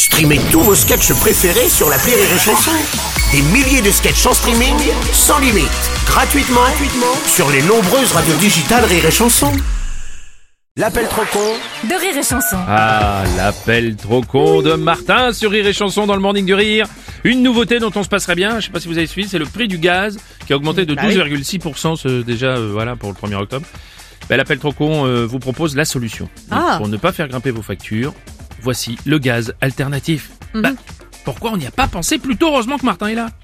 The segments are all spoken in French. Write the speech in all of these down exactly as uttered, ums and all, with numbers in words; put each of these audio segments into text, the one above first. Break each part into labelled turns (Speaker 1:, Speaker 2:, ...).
Speaker 1: Streamez tous vos sketchs préférés sur l'appli Rire et Chanson. Des milliers de sketchs en streaming, sans limite, gratuitement, gratuitement sur les nombreuses radios digitales Rire et Chanson. L'appel trop con
Speaker 2: de Rire et Chanson.
Speaker 3: Ah, l'appel trop con de Martin sur Rire et Chanson dans le Morning du Rire. Une nouveauté dont on se passerait bien, je sais pas si vous avez suivi, c'est le prix du gaz qui a augmenté de douze virgule six pour cent ce, déjà euh, voilà pour le premier octobre. Ben, l'appel trop con euh, vous propose la solution. Donc,
Speaker 2: Ah.
Speaker 3: pour ne pas faire grimper vos factures, voici le gaz alternatif.
Speaker 2: Mm-hmm.
Speaker 3: Ben, pourquoi on n'y a pas pensé plus tôt? Heureusement que Martin est là.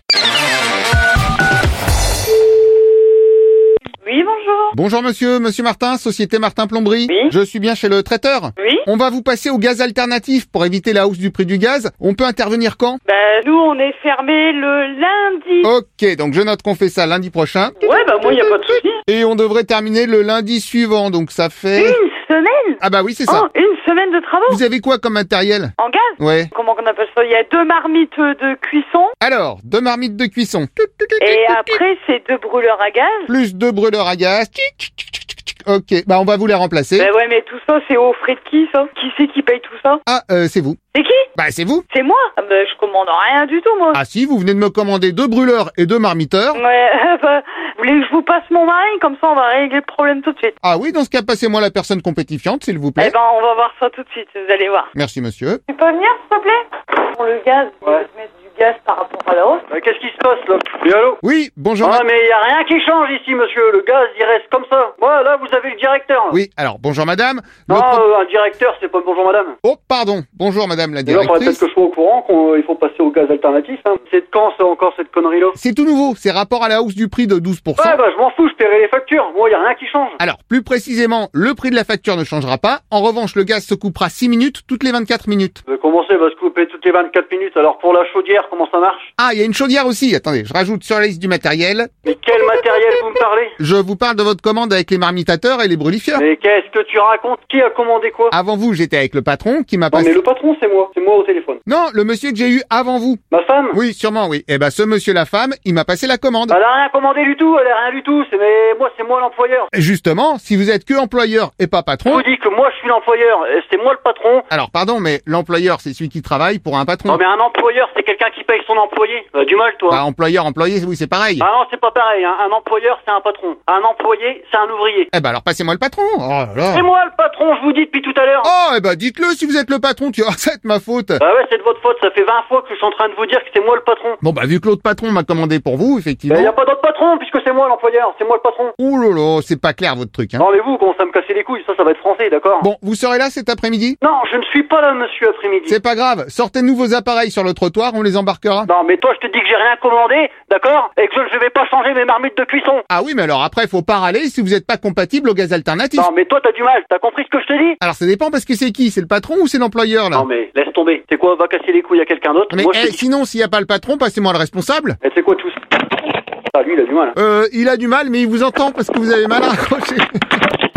Speaker 4: Oui, bonjour.
Speaker 5: Bonjour monsieur, monsieur Martin, Société Martin Plomberie.
Speaker 4: Oui.
Speaker 5: Je suis bien chez le traiteur.
Speaker 4: Oui.
Speaker 5: On va vous passer au gaz alternatif pour éviter la hausse du prix du gaz. On peut intervenir quand?
Speaker 4: Bah, nous, on est fermé le lundi.
Speaker 5: Ok, donc je note qu'on fait ça lundi prochain.
Speaker 4: Ouais, bah, moi, y a pas de souci.
Speaker 5: Et on devrait terminer le lundi suivant, donc ça fait...
Speaker 4: Une semaine?
Speaker 5: Ah bah oui, c'est ça.
Speaker 4: Oh, une semaine de travaux?
Speaker 5: Vous avez quoi comme matériel?
Speaker 4: En gaz?
Speaker 5: Ouais.
Speaker 4: Comment qu'on appelle ça? Il y a deux marmites de cuisson.
Speaker 5: Alors, deux marmites de cuisson.
Speaker 4: Et après, c'est deux brûleurs à gaz.
Speaker 5: Plus deux brûleurs à gaz. Ok, bah on va vous les remplacer.
Speaker 4: Bah ouais, mais tout ça, c'est aux frais de qui, ça? Qui c'est qui paye tout ça?
Speaker 5: Ah, euh, c'est vous.
Speaker 4: C'est qui?
Speaker 5: Bah c'est vous.
Speaker 4: C'est moi? Ah bah, je commande rien du tout, moi.
Speaker 5: Ah si, vous venez de me commander deux brûleurs et deux marmiteurs.
Speaker 4: Ouais, bah, vous voulez que je vous passe mon mari? Comme ça, on va régler le problème tout de suite.
Speaker 5: Ah oui, dans ce cas, passez-moi la personne compétifiante, s'il vous
Speaker 4: Eh
Speaker 5: plaît.
Speaker 4: ben, on va voir ça tout de suite, vous allez voir.
Speaker 5: Merci monsieur.
Speaker 4: Tu peux venir, s'il te plaît? Pour le gaz, on va mettre du gaz par rapport à la hausse.
Speaker 6: Euh, Qu'est-ce qui se passe là? Oui, allô?
Speaker 5: Oui, bonjour.
Speaker 6: Ah,
Speaker 5: ma-
Speaker 6: mais il y a rien qui change ici, monsieur. Le gaz, il reste comme ça. Moi, là, vous avez le directeur.
Speaker 5: Oui, alors bonjour madame. Le
Speaker 6: Non,
Speaker 5: pro-
Speaker 6: euh, un directeur, c'est pas bonjour madame.
Speaker 5: Oh, pardon. Bonjour madame la
Speaker 6: Et là, faudrait peut-être
Speaker 5: directrice.
Speaker 6: que je sois au courant qu'il faut passer au gaz alternatif. Hein. C'est de quand ça encore cette connerie-là?
Speaker 5: C'est tout nouveau, c'est rapport à la hausse du prix de douze pour cent.
Speaker 6: Ouais, bah je m'en fous, je paierai les factures. Moi, il y a rien qui change.
Speaker 5: Alors, plus précisément, le prix de la facture ne changera pas. En revanche, le gaz se coupera six minutes toutes les vingt-quatre minutes.
Speaker 6: Euh, comment ça va se couper toutes les vingt-quatre minutes? Alors pour la chaudière, comment ça marche?
Speaker 5: Ah, il y a une chaudière aussi. Attendez, je rajoute sur la liste du matériel.
Speaker 6: Mais quel matériel vous me parlez?
Speaker 5: Je vous parle de votre commande avec les marmitateurs et les brûlifieurs.
Speaker 6: Mais qu'est-ce que tu racontes? Qui a commandé quoi?
Speaker 5: Avant vous, j'étais avec le patron qui m'a
Speaker 6: Non, mais
Speaker 5: passé...
Speaker 6: le patron, c'est moi. C'est moi au téléphone.
Speaker 5: Non, le monsieur que j'ai eu avant vous.
Speaker 6: Ma femme?
Speaker 5: Oui, sûrement, oui. Eh ben, ce monsieur la femme, il m'a passé la commande.
Speaker 6: Elle a rien commandé du tout, elle a rien du tout. C'est mais moi, c'est moi l'employeur.
Speaker 5: Justement, si vous êtes que employeur et pas
Speaker 6: Je
Speaker 5: patron...
Speaker 6: vous dis que moi, je suis l'employeur. et C'est moi le patron.
Speaker 5: Alors, pardon, mais l'employeur, c'est celui qui travaille pour un patron.
Speaker 6: Non, mais un employeur, c'est quelqu'un qui paye son employé. Euh, du mal, toi.
Speaker 5: Bah, employeur, employé, oui, c'est pareil.
Speaker 6: Ah non, c'est pas pareil. Hein. Un employeur, c'est un patron. Un employé, c'est un ouvrier.
Speaker 5: Eh ben, alors, passez-moi le patron. Oh là là.
Speaker 6: C'est moi le patron, je vous dis depuis tout à l'heure.
Speaker 5: Oh, eh ben, dites-le si vous êtes le patron, tu vois, c'est de ma faute.
Speaker 6: Bah ouais, c'est de votre faute. Ça fait vingt fois que je suis en train de vous dire que c'est moi le patron.
Speaker 5: Bon, bah, vu que l'autre patron m'a commandé pour vous, effectivement.
Speaker 6: Il y a pas d'autre patron puisque c'est moi l'employeur. C'est moi le patron.
Speaker 5: Ouh là là, c'est pas clair votre truc, hein.
Speaker 6: Non, mais vous, commencez à me casser les couilles. Ça, ça va être français, d'accord?
Speaker 5: Bon, vous serez là cet après-midi?
Speaker 6: Non, je ne suis pas là, monsieur, après-midi.
Speaker 5: C'est pas grave, sortez-nous vos appareils sur le trottoir, on les embarquera.
Speaker 6: Non, mais toi, je te dis que j'ai rien commandé, d'accord? Et que je ne vais pas changer mes marmites de cuisson.
Speaker 5: Ah oui, mais alors après, faut pas râler si vous êtes pas compatible au gaz alternatif.
Speaker 6: Non, mais toi, t'as du mal. T'as compris ce que je te dis?
Speaker 5: Alors ça dépend parce que c'est qui? C'est le patron ou c'est l'employeur, là?
Speaker 6: Non, mais laisse tomber. C'est quoi? Va casser les couilles à quelqu'un d'autre.
Speaker 5: Mais
Speaker 6: Moi, je
Speaker 5: eh,
Speaker 6: te dis...
Speaker 5: sinon, s'il y a pas le patron, passez-moi le responsable.
Speaker 6: Et c'est quoi tout ça? Ah, lui, il a du mal.
Speaker 5: Euh, il a du mal, mais il vous entend parce que vous avez mal à raccrocher.